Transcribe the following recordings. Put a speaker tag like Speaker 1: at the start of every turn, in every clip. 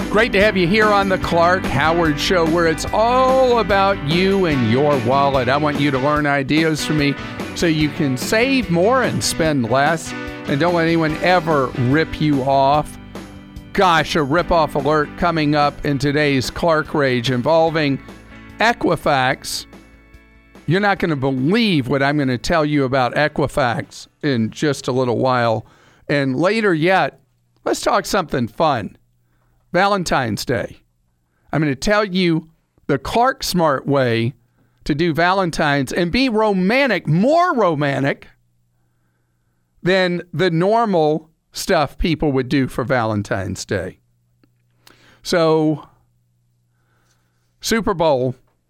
Speaker 1: Great to have you here on the Clark Howard Show, where it's all about you and your wallet. I want you to learn ideas from me so you can save more and spend less, and don't let anyone ever rip you off. Gosh, a rip-off alert coming up in today's Clark Rage involving Equifax. You're not going to believe what I'm going to tell you about Equifax in just a little while. And later yet, let's talk something fun. Valentine's Day. I'm going to tell you the Clark Smart way to do Valentine's and be romantic, more romantic than the normal stuff people would do for Valentine's Day. So, Super Bowl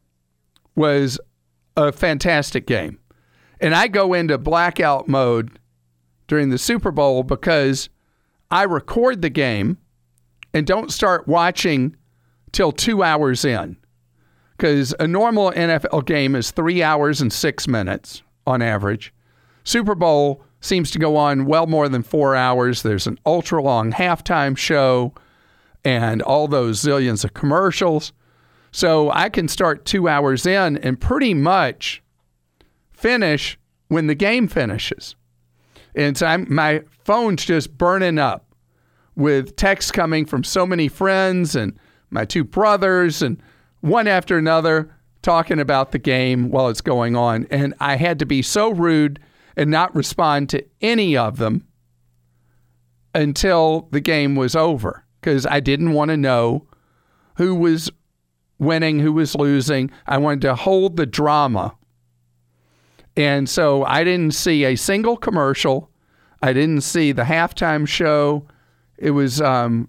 Speaker 1: was a fantastic game. And I go into blackout mode during the Super Bowl because I record the game and don't start watching till 2 hours in. Because a normal NFL game is 3 hours and 6 minutes on average. Super Bowl seems to go on well more than 4 hours. There's an ultra-long halftime show and all those zillions of commercials. So I can start 2 hours in and pretty much finish when the game finishes. And so my phone's just burning up with texts coming from so many friends and my two brothers and one after another talking about the game while it's going on. And I had to be so rude and not respond to any of them until the game was over, because I didn't want to know who was winning, who was losing. I wanted to hold the drama. And so I didn't see a single commercial. I didn't see the halftime show. It was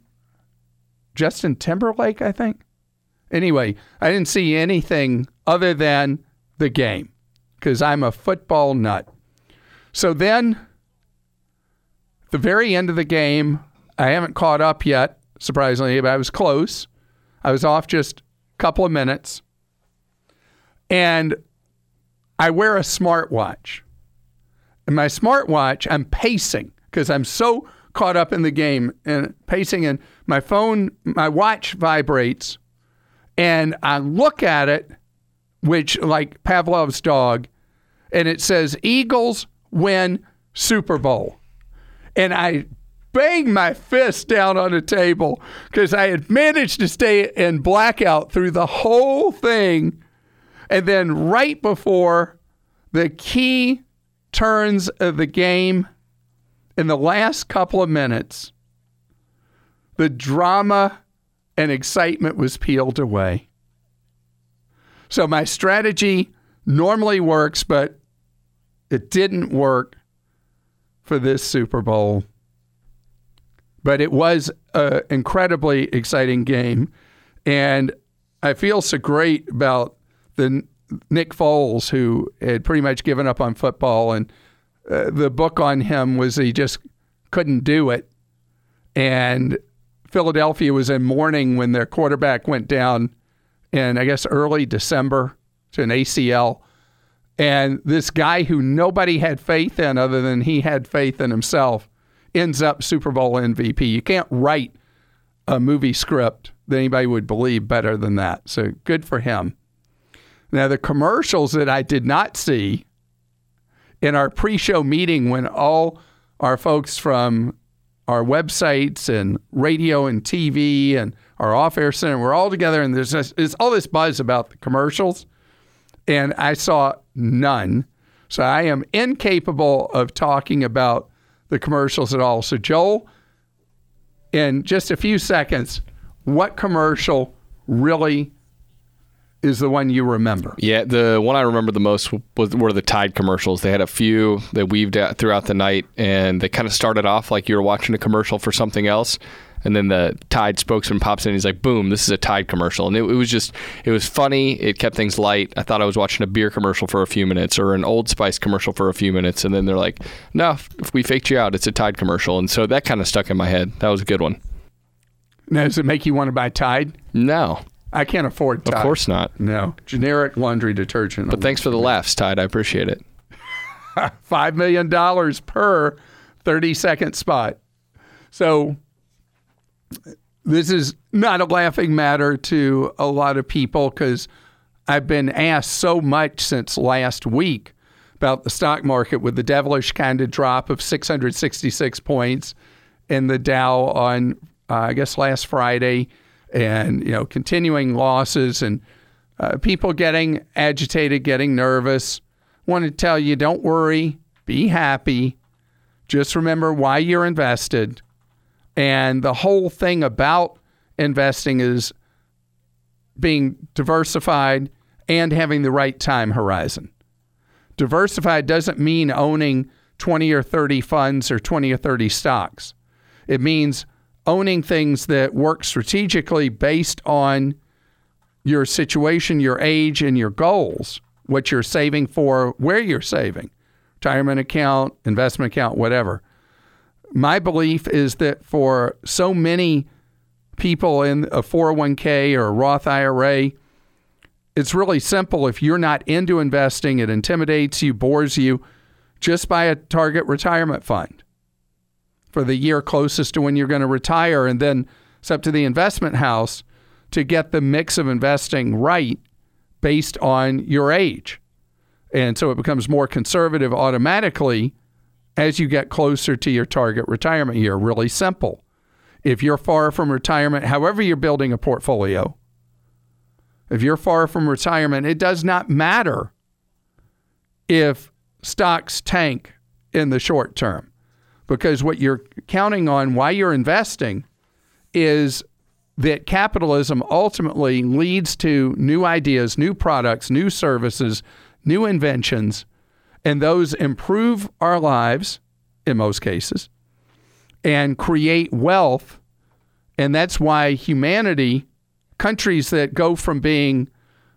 Speaker 1: Justin Timberlake, I think. Anyway, I didn't see anything other than the game because I'm a football nut. So then, at the very end of the game, I haven't caught up yet, surprisingly, but I was close. I was off just a couple of minutes. And I wear a smartwatch. And my smartwatch, I'm pacing because I'm so caught up in the game and pacing, and my phone, my watch vibrates, and I look at it, which like Pavlov's dog, and it says Eagles win Super Bowl. And I banged my fist down on the table because I had managed to stay in blackout through the whole thing. And then right before the key turns of the game, in the last couple of minutes, the drama and excitement was peeled away. So my strategy normally works, but it didn't work for this Super Bowl. But it was an incredibly exciting game. And I feel so great about the Nick Foles, who had pretty much given up on football, and the book on him was he just couldn't do it. And Philadelphia was in mourning when their quarterback went down in, I guess, early December to an ACL. And this guy who nobody had faith in other than he had faith in himself ends up Super Bowl MVP. You can't write a movie script that anybody would believe better than that. So good for him. Now, the commercials that I did not see in our pre-show meeting, when all our folks from our websites and radio and TV and our off-air center, we're all together, and there's all this buzz about the commercials, and I saw none. So I am incapable of talking about the commercials at all. So Joel, in just a few seconds, what commercial really is the one you remember?
Speaker 2: Yeah, the one I remember the most were the Tide commercials. They had a few that weaved out throughout the night, and they kind of started off like you were watching a commercial for something else, and then the Tide spokesman pops in and he's like, boom, this is a Tide commercial. And it was funny. It kept things light. I thought I was watching a beer commercial for a few minutes or an Old Spice commercial for a few minutes, and then they're like, no, if we faked you out, it's a Tide commercial. And so that kind of stuck in my head. That was a good one.
Speaker 1: Now, does it make you want to buy Tide?
Speaker 2: No.
Speaker 1: I can't afford Tide.
Speaker 2: Of course not.
Speaker 1: No. Generic laundry detergent.
Speaker 2: But thanks for the laughs, Tide. I appreciate it.
Speaker 1: $5 million per 30-second spot. So this is not a laughing matter to a lot of people because I've been asked so much since last week about the stock market with the devilish kind of drop of 666 points in the Dow on, I guess, last Friday, and, continuing losses and people getting agitated, getting nervous. Want to tell you, don't worry, be happy. Just remember why you're invested. And the whole thing about investing is being diversified and having the right time horizon. Diversified doesn't mean owning 20 or 30 funds or 20 or 30 stocks. It means owning things that work strategically based on your situation, your age, and your goals, what you're saving for, where you're saving, retirement account, investment account, whatever. My belief is that for so many people in a 401k or a Roth IRA, it's really simple. If you're not into investing, it intimidates you, bores you, just buy a target retirement fund for the year closest to when you're going to retire. And then it's up to the investment house to get the mix of investing right based on your age. And so it becomes more conservative automatically as you get closer to your target retirement year. Really simple. If you're far from retirement, however you're building a portfolio, if you're far from retirement, it does not matter if stocks tank in the short term, because what you're counting on while you're investing is that capitalism ultimately leads to new ideas, new products, new services, new inventions, and those improve our lives in most cases and create wealth. And that's why humanity, countries that go from being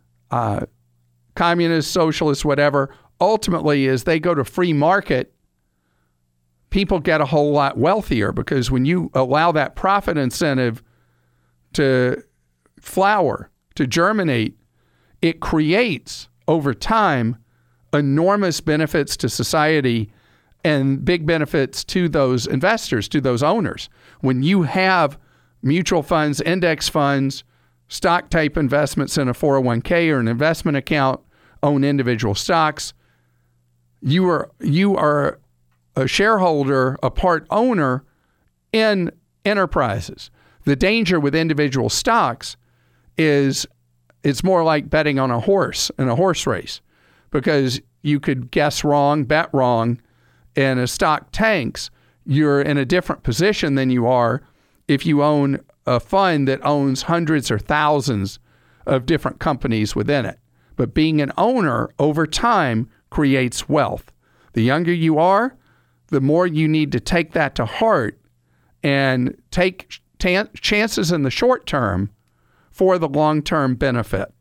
Speaker 1: communist, socialist, whatever, ultimately as they go to free market, people get a whole lot wealthier, because when you allow that profit incentive to flower, to germinate, it creates over time enormous benefits to society and big benefits to those investors, to those owners. When you have mutual funds, index funds, stock type investments in a 401k or an investment account, own individual stocks, you are a shareholder, a part owner in enterprises. The danger with individual stocks is it's more like betting on a horse in a horse race, because you could guess wrong, bet wrong, and a stock tanks. You're in a different position than you are if you own a fund that owns hundreds or thousands of different companies within it. But being an owner over time creates wealth. The younger you are, the more you need to take that to heart and take chances in the short term for the long-term benefit.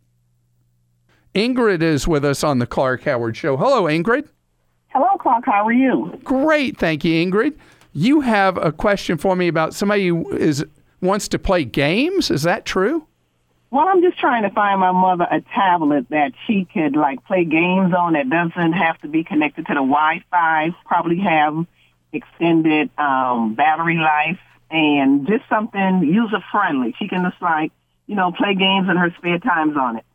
Speaker 1: Ingrid is with us on the Clark Howard Show. Hello, Ingrid.
Speaker 3: Hello, Clark. How are you?
Speaker 1: Great. Thank you, Ingrid. You have a question for me about somebody who wants to play games. Is that true?
Speaker 3: Well, I'm just trying to find my mother a tablet that she could, play games on that doesn't have to be connected to the Wi-Fi, probably have extended battery life, and just something user-friendly. She can just, play games in her spare times on it.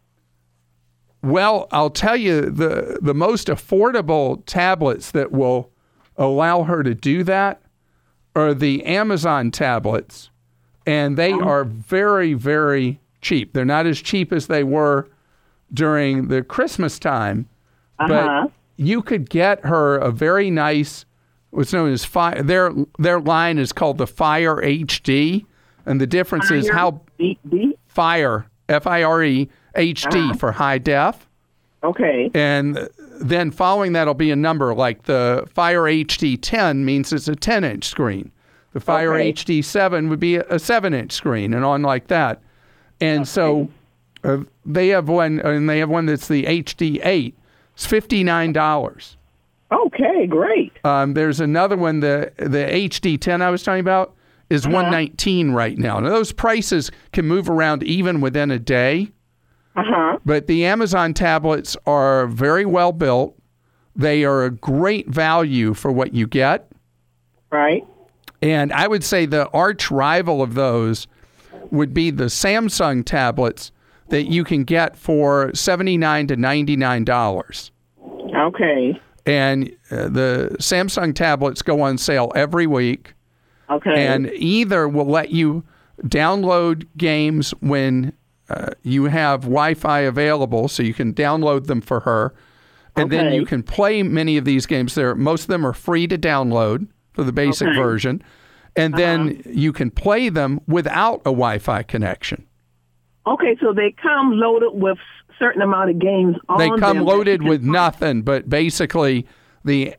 Speaker 1: Well, I'll tell you, the most affordable tablets that will allow her to do that are the Amazon tablets, and they are very, very cheap. They're not as cheap as they were during the Christmas time, but you could get her a very nice, what's known as Fire. Their line is called the Fire HD, and the difference is how Fire, F-I-R-E, HD for high def.
Speaker 3: Okay.
Speaker 1: And then following that will be a number, like the Fire HD 10 means it's a 10-inch screen. The Fire HD 7 would be a 7-inch screen, and on like that. And so they have one, and they have one that's the HD 8. It's $59.
Speaker 3: Okay, great.
Speaker 1: There's another one, the HD 10 I was talking about is $119 right now. Now, those prices can move around even within a day. But the Amazon tablets are very well built. They are a great value for what you get.
Speaker 3: Right.
Speaker 1: And I would say the arch rival of those would be the Samsung tablets that you can get for $79 to $99.
Speaker 3: Okay.
Speaker 1: And the Samsung tablets go on sale every week.
Speaker 3: Okay.
Speaker 1: And either will let you download games when you have Wi-Fi available, so you can download them for her. And then you can play many of these games there. Most of them are free to download for the basic version. And then you can play them without a Wi-Fi connection.
Speaker 3: Okay, so they come loaded with certain amount of games on them.
Speaker 1: They come loaded with nothing, but basically the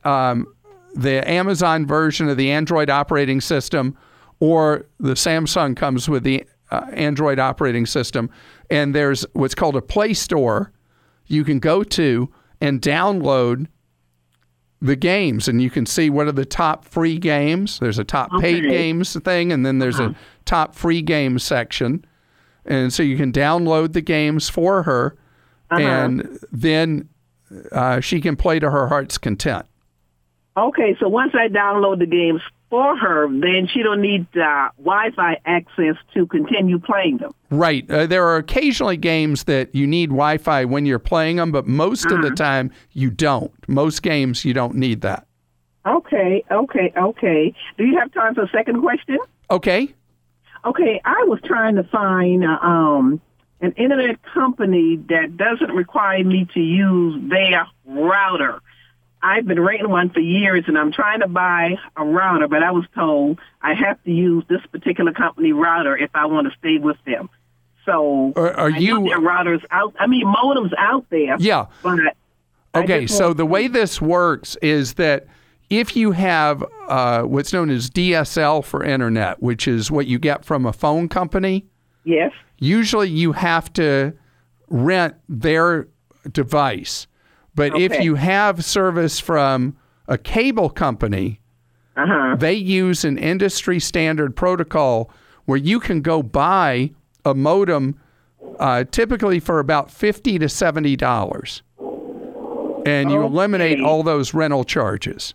Speaker 1: Amazon version of the Android operating system or the Samsung comes with the Android operating system. And there's what's called a Play Store you can go to and download the games, and you can see what are the top free games. There's a top paid games thing, and then there's a top free games section. And so you can download the games for her, and then she can play to her heart's content.
Speaker 3: Okay, so once I download the games for her, then she don't need Wi-Fi access to continue playing them.
Speaker 1: Right. There are occasionally games that you need Wi-Fi when you're playing them, but most of the time you don't. Most games you don't need that. Okay.
Speaker 3: Do you have time for a second question?
Speaker 1: Okay.
Speaker 3: Okay, I was trying to find an internet company that doesn't require me to use their router. I've been renting one for years, and I'm trying to buy a router, but I was told I have to use this particular company router if I want to stay with them. So
Speaker 1: are you
Speaker 3: their routers out? I mean, modems out there.
Speaker 1: Yeah.
Speaker 3: But
Speaker 1: okay, so the way this works is that if you have what's known as DSL for internet, which is what you get from a phone company,
Speaker 3: yes,
Speaker 1: usually you have to rent their device. But if you have service from a cable company, they use an industry standard protocol where you can go buy a modem typically for about $50 to $70. And you eliminate all those rental charges.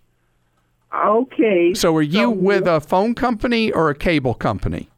Speaker 3: Okay.
Speaker 1: So are you with a phone company or a cable company?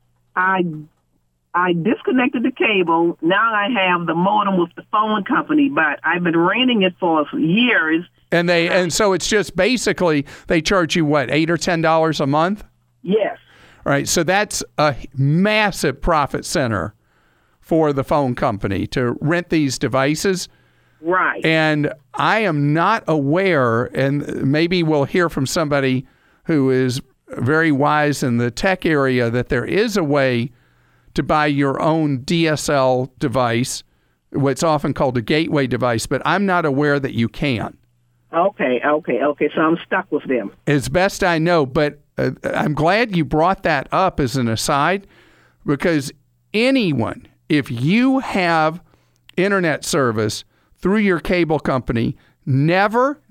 Speaker 3: I disconnected the cable. Now I have the modem with the phone company, but I've been renting it for years.
Speaker 1: And so it's just basically they charge you what, $8 or $10 a month?
Speaker 3: Yes.
Speaker 1: All right. So that's a massive profit center for the phone company to rent these devices.
Speaker 3: Right.
Speaker 1: And I am not aware, and maybe we'll hear from somebody who is very wise in the tech area, that there is a way to buy your own DSL device, what's often called a gateway device, but I'm not aware that you can.
Speaker 3: Okay. So I'm stuck with them.
Speaker 1: As best I know, but I'm glad you brought that up as an aside, because anyone, if you have internet service through your cable company, never,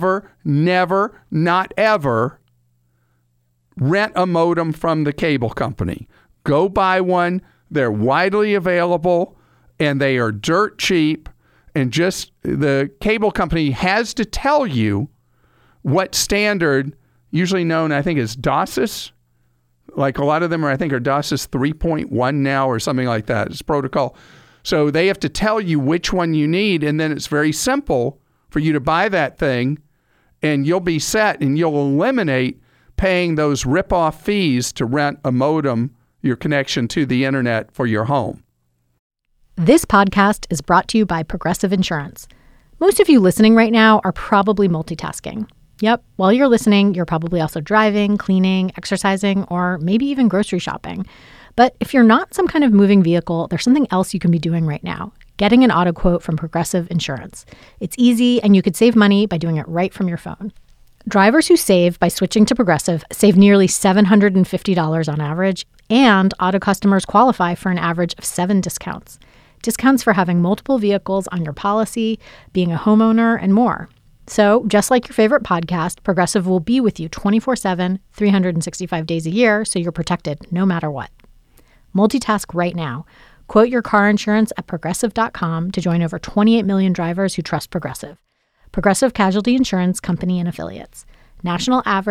Speaker 1: not ever rent a modem from the cable company. Go buy one. They're widely available, and they are dirt cheap. And just the cable company has to tell you what standard, usually known, I think, as DOCSIS. Like a lot of them are DOCSIS 3.1 now or something like that. It's protocol. So they have to tell you which one you need, and then it's very simple for you to buy that thing, and you'll be set, and you'll eliminate paying those rip-off fees to rent a modem, your connection to the internet for your home.
Speaker 4: This podcast is brought to you by Progressive Insurance. Most of you listening right now are probably multitasking. Yep, while you're listening, you're probably also driving, cleaning, exercising, or maybe even grocery shopping. But if you're not some kind of moving vehicle, there's something else you can be doing right now: getting an auto quote from Progressive Insurance. It's easy, and you could save money by doing it right from your phone. Drivers who save by switching to Progressive save nearly $750 on average, and auto customers qualify for an average of 7 discounts. Discounts for having multiple vehicles on your policy, being a homeowner, and more. So, just like your favorite podcast, Progressive will be with you 24/7, 365 days a year, so you're protected no matter what. Multitask right now. Quote your car insurance at Progressive.com to join over 28 million drivers who trust Progressive. Progressive Casualty Insurance Company and Affiliates. National average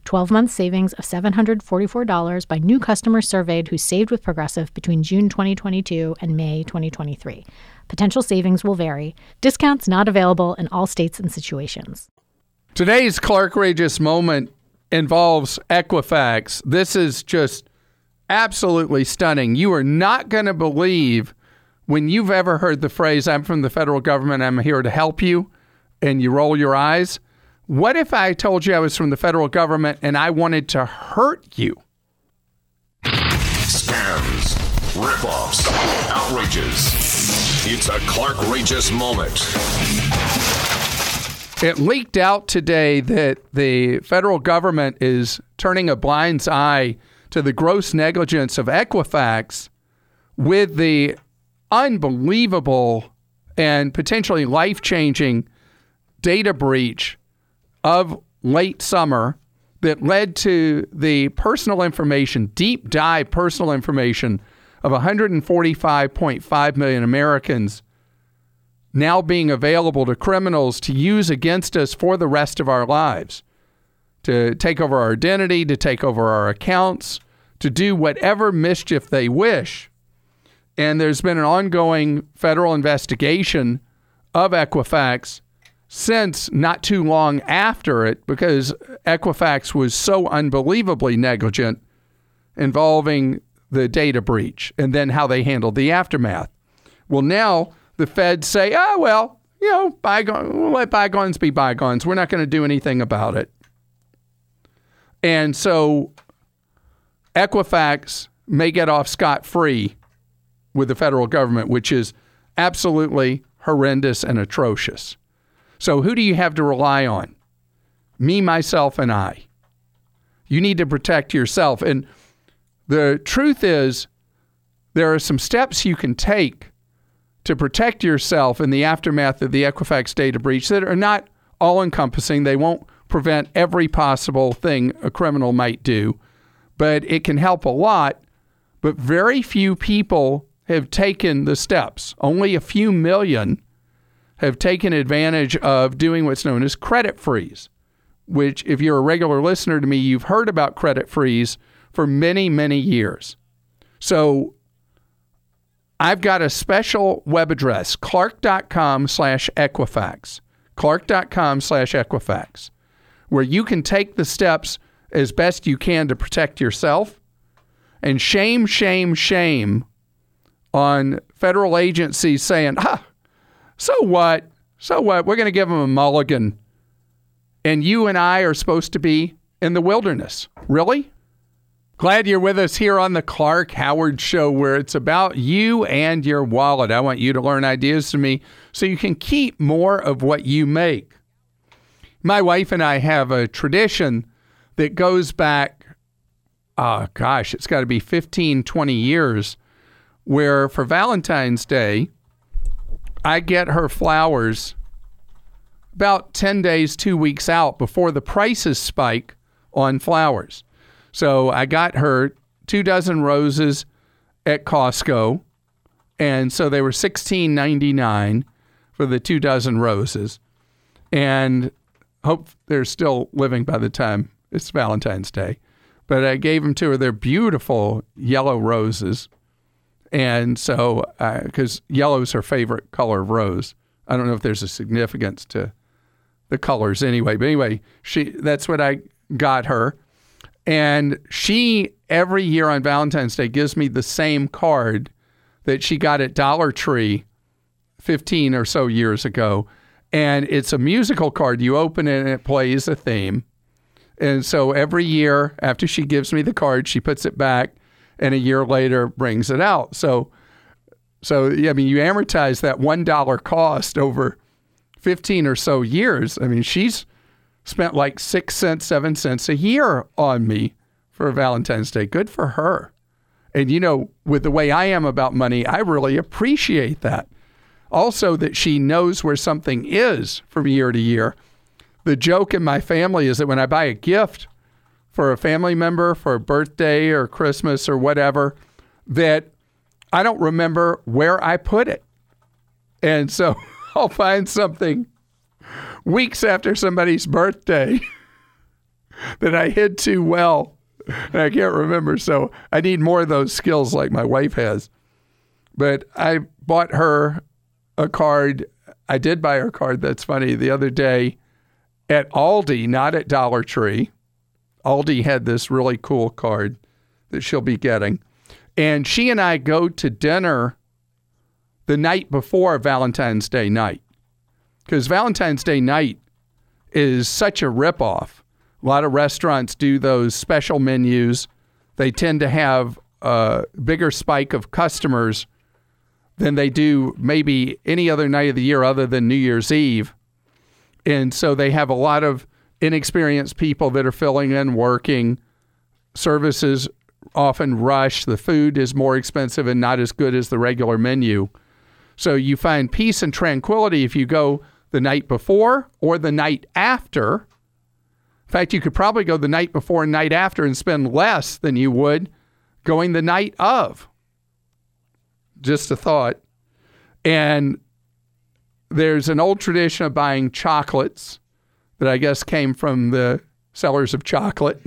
Speaker 4: 12-month savings of $744 by new customers surveyed who saved with Progressive between June 2022 and May 2023. Potential savings will vary. Discounts not available in all states and situations.
Speaker 1: Today's Clark-rageous moment involves Equifax. This is just absolutely stunning. You are not going to believe when you've ever heard the phrase, "I'm from the federal government, I'm here to help you," and you roll your eyes. What if I told you I was from the federal government and I wanted to hurt you?
Speaker 5: Scams, ripoffs, outrages. It's a Clark-rageous moment.
Speaker 1: It leaked out today that the federal government is turning a blind eye to the gross negligence of Equifax with the unbelievable and potentially life-changing data breach of late summer that led to the personal information, deep dive personal information of 145.5 million Americans now being available to criminals to use against us for the rest of our lives, to take over our identity, to take over our accounts, to do whatever mischief they wish. And there's been an ongoing federal investigation of Equifax since not too long after it, because Equifax was so unbelievably negligent involving the data breach and then how they handled the aftermath. Well, now the feds say, oh, well, we'll let bygones be bygones. We're not going to do anything about it. And so Equifax may get off scot-free with the federal government, which is absolutely horrendous and atrocious. So who do you have to rely on? Me, myself, and I. You need to protect yourself. And the truth is, there are some steps you can take to protect yourself in the aftermath of the Equifax data breach that are not all-encompassing. They won't prevent every possible thing a criminal might do, but it can help a lot. But very few people have taken the steps. Only a few million have taken advantage of doing what's known as credit freeze, which, if you're a regular listener to me, you've heard about credit freeze for many, many years. So I've got a special web address, clark.com/Equifax, clark.com/Equifax, where you can take the steps as best you can to protect yourself. And shame, shame, shame on federal agencies saying, so what? So what? We're going to give them a mulligan. And you and I are supposed to be in the wilderness. Really? Glad you're with us here on the Clark Howard Show, where it's about you and your wallet. I want you to learn ideas from me so you can keep more of what you make. My wife and I have a tradition that goes back, it's got to be 15, 20 years, where for Valentine's Day, I get her flowers about 10 days, 2 weeks out before the prices spike on flowers. So I got her 2 dozen roses at Costco, and so they were $16.99 for the 2 dozen roses. And hope they're still living by the time it's Valentine's Day. But I gave them to her. They're beautiful yellow roses. And so, because yellow's her favorite color of rose. I don't know if there's a significance to the colors anyway. But anyway, that's what I got her. And she, every year on Valentine's Day, gives me the same card that she got at Dollar Tree 15 or so years ago. And it's a musical card. You open it and it plays a theme. And so every year after she gives me the card, she puts it back and a year later brings it out. So I mean, you amortize that $1 cost over 15 or so years. I mean, she's spent like 6 cents, 7 cents a year on me for Valentine's Day. Good for her. And, with the way I am about money, I really appreciate that. Also, that she knows where something is from year to year. The joke in my family is that when I buy a gift for a family member for a birthday or Christmas or whatever, that I don't remember where I put it. And so I'll find something weeks after somebody's birthday that I hid too well. And I can't remember. So I need more of those skills like my wife has. But I bought her a card. I did buy her a card. That's funny. The other day at Aldi, not at Dollar Tree. Aldi had this really cool card that she'll be getting. And she and I go to dinner the night before Valentine's Day night. Because Valentine's Day night is such a ripoff. A lot of restaurants do those special menus. They tend to have a bigger spike of customers than they do maybe any other night of the year other than New Year's Eve. And so they have a lot of inexperienced people that are filling in, working. Services often rush. The food is more expensive and not as good as the regular menu. So you find peace and tranquility if you go the night before or the night after. In fact, you could probably go the night before and night after and spend less than you would going the night of. Just a thought. And there's an old tradition of buying chocolates that I guess came from the sellers of chocolate.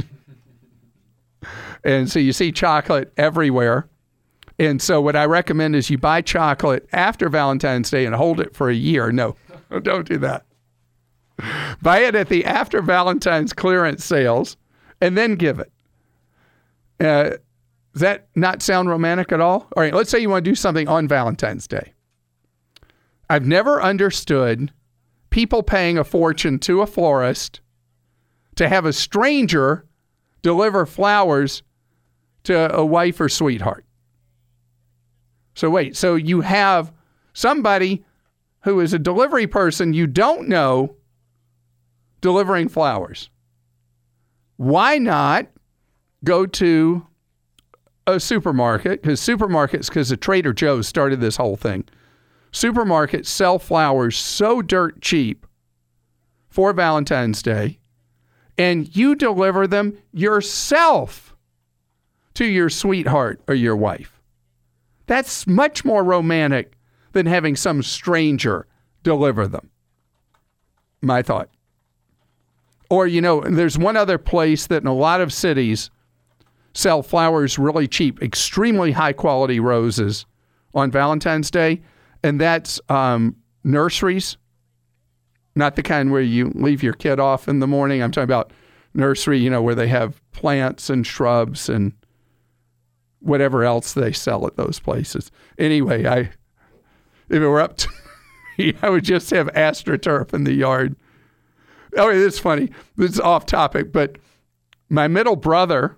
Speaker 1: And so you see chocolate everywhere. And so what I recommend is you buy chocolate after Valentine's Day and hold it for a year. No, don't do that. Buy it at the after Valentine's clearance sales and then give it. Does that not sound romantic at all? All right, let's say you want to do something on Valentine's Day. I've never understood people paying a fortune to a florist to have a stranger deliver flowers to a wife or sweetheart. So wait, so you have somebody who is a delivery person you don't know delivering flowers. Why not go to a supermarket? Because the Trader Joe's started this whole thing. Supermarkets sell flowers so dirt cheap for Valentine's Day, and you deliver them yourself to your sweetheart or your wife. That's much more romantic than having some stranger deliver them. My thought. Or, there's one other place that in a lot of cities sell flowers really cheap, extremely high quality roses on Valentine's Day. And that's nurseries, not the kind where you leave your kid off in the morning. I'm talking about nursery, where they have plants and shrubs and whatever else they sell at those places. Anyway, if it were up to me, I would just have AstroTurf in the yard. Oh, it's funny. This is off topic, but my middle brother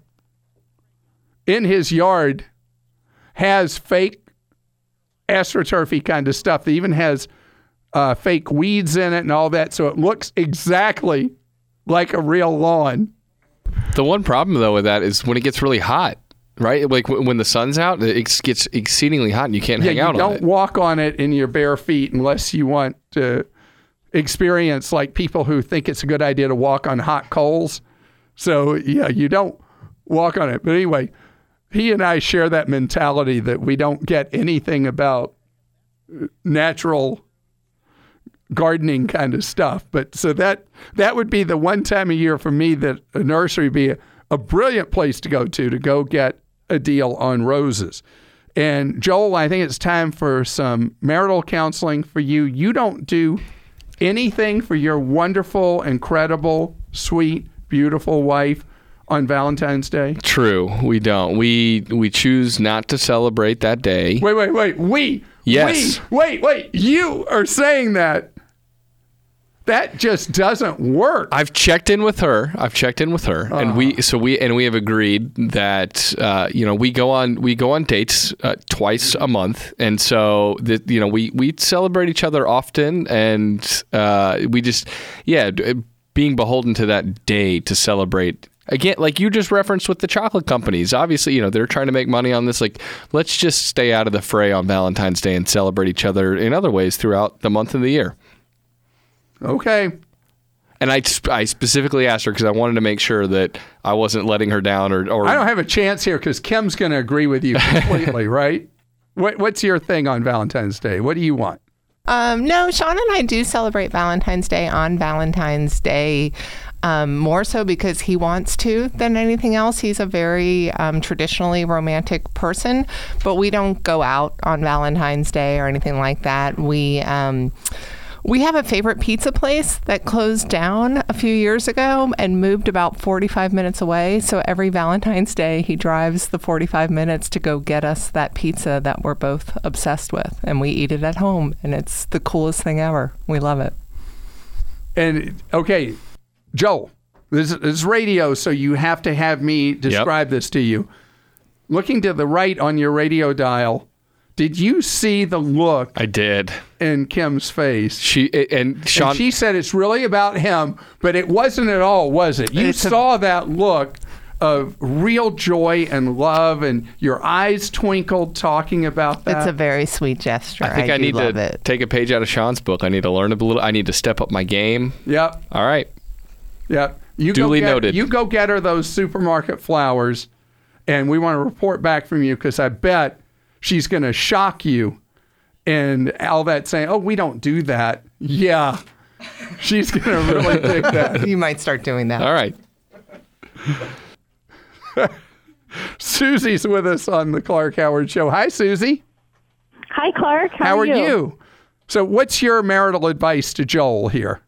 Speaker 1: in his yard has fake AstroTurfy kind of stuff that even has fake weeds in it and all that, so it looks exactly like a real lawn.
Speaker 2: The one problem, though, with that is when it gets really hot, right? Like when the sun's out, it gets exceedingly hot and you can't hang out on it.
Speaker 1: You don't walk on it in your bare feet unless you want to experience like people who think it's a good idea to walk on hot coals. So, yeah, you don't walk on it. But anyway, he and I share that mentality that we don't get anything about natural gardening kind of stuff. But so that would be the one time a year for me that a nursery would be a brilliant place to go get a deal on roses. And Joel, I think it's time for some marital counseling for you. You don't do anything for your wonderful, incredible, sweet, beautiful wife on Valentine's Day?
Speaker 2: True, we don't. We choose not to celebrate that day.
Speaker 1: Wait.
Speaker 2: Yes.
Speaker 1: Wait. You are saying that. That just doesn't work.
Speaker 2: I've checked in with her, and we have agreed that we go on dates twice a month, and so we celebrate each other often, and we just being beholden to that day to celebrate. Again, like you just referenced with the chocolate companies, obviously, they're trying to make money on this. Like, let's just stay out of the fray on Valentine's Day and celebrate each other in other ways throughout the month of the year.
Speaker 1: Okay.
Speaker 2: And I specifically asked her because I wanted to make sure that I wasn't letting her down or
Speaker 1: I don't have a chance here because Kim's going to agree with you completely, right? What's your thing on Valentine's Day? What do you want?
Speaker 6: No, Sean and I do celebrate Valentine's Day on Valentine's Day, more so because he wants to than anything else. He's a very traditionally romantic person, but we don't go out on Valentine's Day or anything like that. We have a favorite pizza place that closed down a few years ago and moved about 45 minutes away. So every Valentine's Day, he drives the 45 minutes to go get us that pizza that we're both obsessed with. And we eat it at home. And it's the coolest thing ever. We love it.
Speaker 1: And, okay, Joel, this is radio, so you have to have me describe this to you. Looking to the right on your radio dial, did you see the look?
Speaker 2: I did.
Speaker 1: In Kim's face.
Speaker 2: Sean,
Speaker 1: and she said it's really about him, but it wasn't at all, was it? You saw that look of real joy and love, and your eyes twinkled talking about that.
Speaker 6: It's a very sweet gesture.
Speaker 2: I think I need to take a page out of Sean's book. I need to learn a little. I need to step up my game.
Speaker 1: Yep.
Speaker 2: All right.
Speaker 1: Yep.
Speaker 2: Duly noted.
Speaker 1: You go get her those supermarket flowers, and we want to report back from you because I bet she's going to shock you and all that saying, oh, we don't do that. Yeah. She's going to really dig that.
Speaker 6: You might start doing that.
Speaker 2: All right.
Speaker 1: Susie's with us on the Clark Howard Show. Hi, Susie.
Speaker 7: Hi, Clark.
Speaker 1: How are you? So what's your marital advice to Joel here?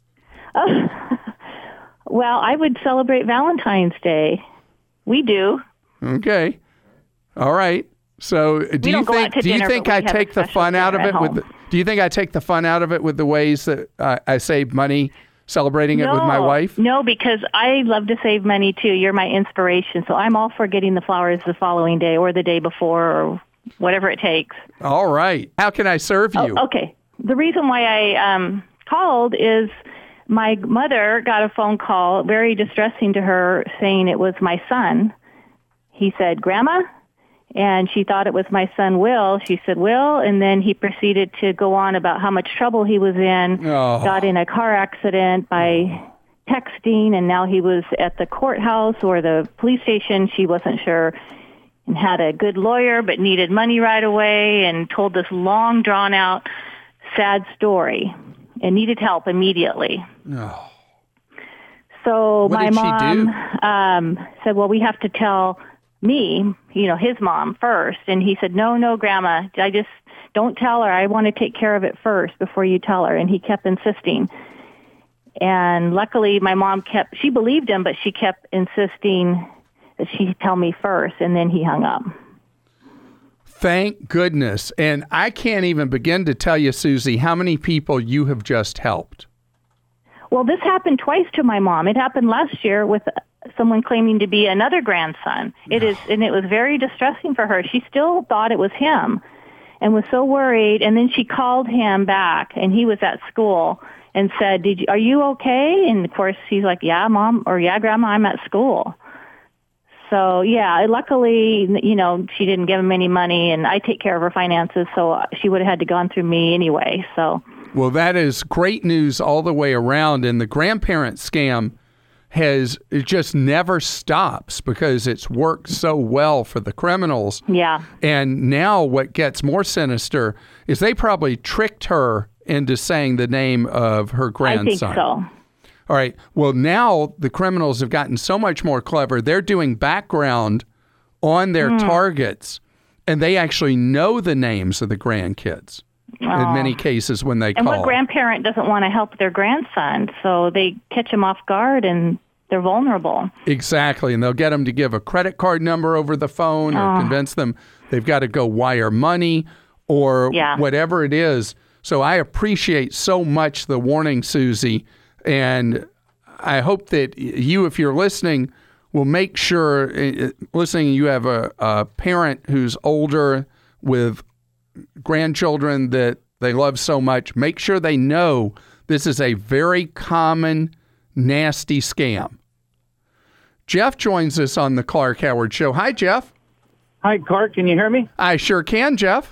Speaker 7: Well, I would celebrate Valentine's Day. We do.
Speaker 1: Okay. All right. So do you think I take the fun out of it do you think I take the fun out of it with the ways that I save money celebrating it with my wife?
Speaker 7: No, because I love to save money too. You're my inspiration. So I'm all for getting the flowers the following day or the day before or whatever it takes.
Speaker 1: All right. How can I serve you?
Speaker 7: Okay. The reason why I called is my mother got a phone call, very distressing to her, saying it was my son. He said, Grandma? And she thought it was my son, Will. She said, Will, and then he proceeded to go on about how much trouble he was in, got in a car accident by texting, and now he was at the courthouse or the police station. She wasn't sure, and had a good lawyer but needed money right away, and told this long, drawn-out, sad story and needed help immediately.
Speaker 1: Oh.
Speaker 7: So
Speaker 1: What
Speaker 7: my
Speaker 1: did she
Speaker 7: mom said, well, we have to tell me, his mom first. And he said, no, Grandma, I just don't tell her. I want to take care of it first before you tell her. And he kept insisting. And luckily my mom she believed him, but she kept insisting that she tell me first. And then he hung up.
Speaker 1: Thank goodness. And I can't even begin to tell you, Susie, how many people you have just helped.
Speaker 7: Well, this happened twice to my mom. It happened last year with someone claiming to be another grandson. And it was very distressing for her. She still thought it was him and was so worried. And then she called him back, and he was at school and said, are you okay? And of course he's like, yeah, Mom, or yeah, Grandma, I'm at school. So yeah, luckily, she didn't give him any money, and I take care of her finances, so she would have had to gone through me anyway. So.
Speaker 1: Well, that is great news all the way around, and the grandparent scam it just never stops because it's worked so well for the criminals.
Speaker 7: Yeah.
Speaker 1: And now what gets more sinister is they probably tricked her into saying the name of her grandson.
Speaker 7: I think so.
Speaker 1: All right. Well, now the criminals have gotten so much more clever. They're doing background on their targets, and they actually know the names of the grandkids in many cases when they call.
Speaker 7: And what grandparent doesn't want to help their grandson? So they catch him off guard, and they're vulnerable.
Speaker 1: Exactly. And they'll get them to give a credit card number over the phone or convince them they've got to go wire money or whatever it is. So I appreciate so much the warning, Susie. And I hope that you, if you're listening, will make sure, you have a parent who's older with grandchildren that they love so much. Make sure they know this is a very common, nasty scam. Jeff joins us on the Clark Howard Show. Hi, Jeff.
Speaker 8: Hi, Clark. Can you hear me?
Speaker 1: I sure can, Jeff.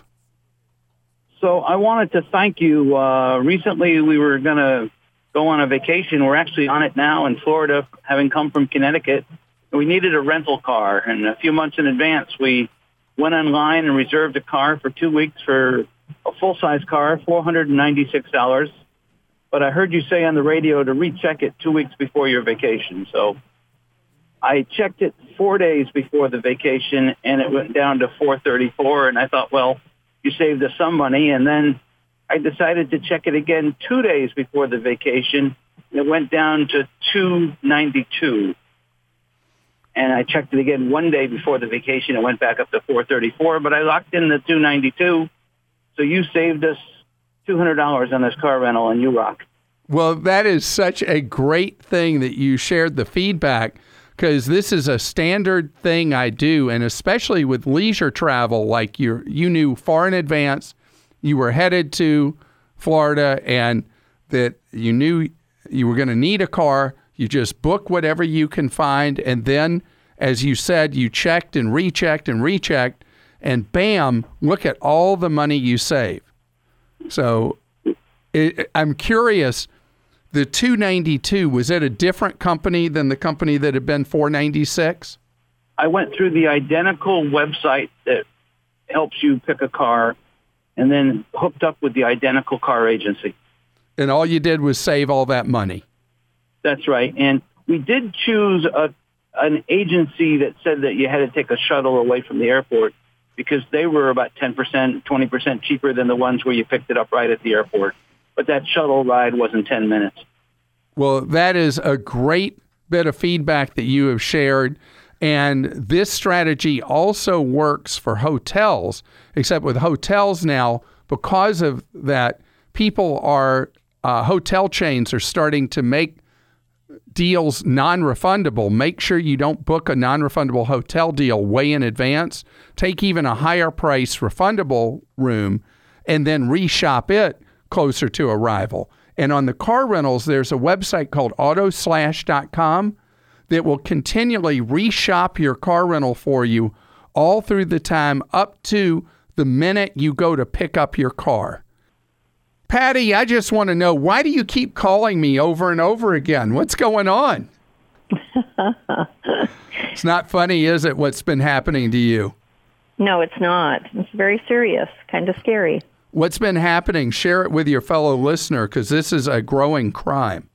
Speaker 8: So I wanted to thank you. Recently, we were going to go on a vacation. We're actually on it now in Florida, having come from Connecticut. We needed a rental car, and a few months in advance, we went online and reserved a car for 2 weeks for a full-size car, $496. But I heard you say on the radio to recheck it 2 weeks before your vacation. So I checked it 4 days before the vacation, and it went down to $434. And I thought, well, you saved us some money. And then I decided to check it again 2 days before the vacation. It went down to $292. And I checked it again 1 day before the vacation. It went back up to $434. But I locked in the $292. So you saved us $200 on this car rental, and you rock.
Speaker 1: Well, that is such a great thing that you shared the feedback, because this is a standard thing I do, and especially with leisure travel, like you knew far in advance you were headed to Florida and that you knew you were going to need a car. You just book whatever you can find, and then, as you said, you checked and rechecked, and bam, look at all the money you save. So I'm curious, the $292, was it a different company than the company that had been $496?
Speaker 8: I went through the identical website that helps you pick a car and then hooked up with the identical car agency.
Speaker 1: And all you did was save all that money.
Speaker 8: That's right. And we did choose an agency that said that you had to take a shuttle away from the airport, because they were about 10%, 20% cheaper than the ones where you picked it up right at the airport. But that shuttle ride wasn't 10 minutes.
Speaker 1: Well, that is a great bit of feedback that you have shared. And this strategy also works for hotels, except with hotels now, because of that, hotel chains are starting to make deals non-refundable. Make sure you don't book a non-refundable hotel deal way in advance. Take even a higher price refundable room and then reshop it closer to arrival. And on the car rentals, there's a website called autoslash.com that will continually reshop your car rental for you all through the time up to the minute you go to pick up your car. Patty, I just want to know, why do you keep calling me over and over again? What's going on? It's not funny, is it, what's been happening to you?
Speaker 9: No, it's not. It's very serious, kind of scary.
Speaker 1: What's been happening? Share it with your fellow listener, because this is a growing crime.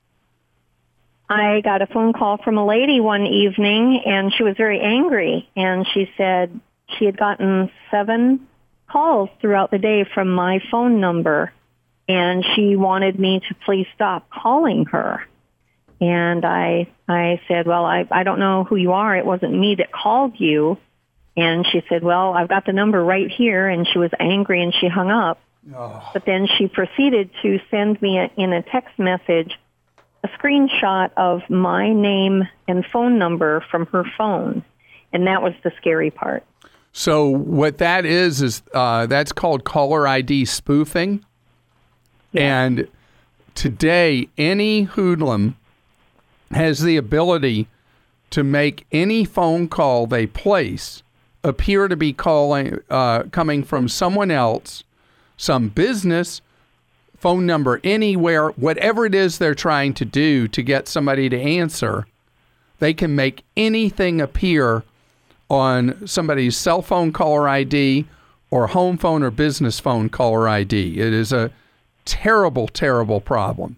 Speaker 9: I got a phone call from a lady one evening, and she was very angry, and she said she had gotten 7 calls throughout the day from my phone number, and she wanted me to please stop calling her. And I said, well, I don't know who you are. It wasn't me that called you. And she said, well, I've got the number right here. And she was angry, and she hung up. Oh. But then she proceeded to send me in a text message a screenshot of my name and phone number from her phone. And that was the scary part.
Speaker 1: So what that is that's called caller ID spoofing. Yeah. And today, any hoodlum has the ability to make any phone call they place appear to be coming from someone else, some business, phone number, anywhere, whatever it is they're trying to do to get somebody to answer. They can make anything appear on somebody's cell phone caller ID or home phone or business phone caller ID. It is a terrible, terrible problem.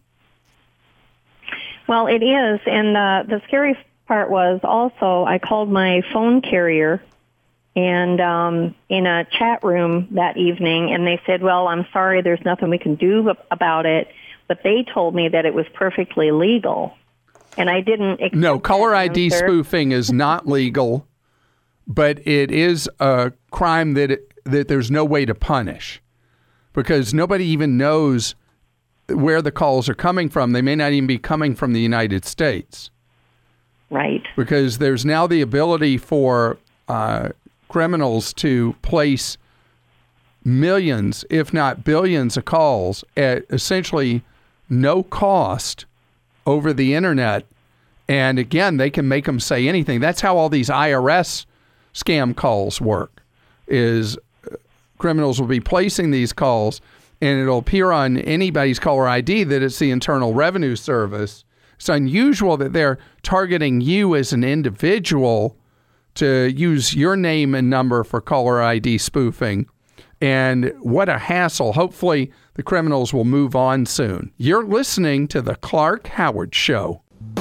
Speaker 9: Well, it is. And the scary part was also I called my phone carrier and in a chat room that evening, and they said, well, I'm sorry, there's nothing we can do about it. But they told me that it was perfectly legal. And I didn't accept
Speaker 1: No, caller ID spoofing is not legal, but it is a crime that there's no way to punish, because nobody even knows where the calls are coming from. They may not even be coming from the United States.
Speaker 9: Right.
Speaker 1: Because there's now the ability for criminals to place millions, if not billions, of calls at essentially no cost over the internet. And again, they can make them say anything. That's how all these IRS scam calls work, is criminals will be placing these calls, and it'll appear on anybody's caller ID that it's the Internal Revenue Service. It's unusual that they're targeting you as an individual to use your name and number for caller ID spoofing. And what a hassle. Hopefully the criminals will move on soon. You're listening to The Clark Howard Show.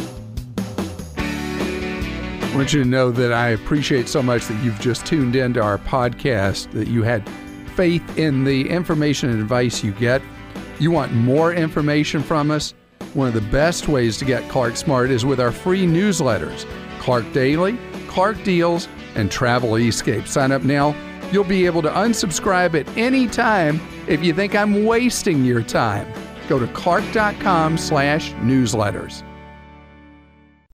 Speaker 1: I want you to know that I appreciate so much that you've just tuned into our podcast, that you had faith in the information and advice you get. You want more information from us? One of the best ways to get Clark Smart is with our free newsletters, Clark Daily, Clark Deals, and Travel Escape. Sign up now. You'll be able to unsubscribe at any time if you think I'm wasting your time. Go to clark.com/newsletters.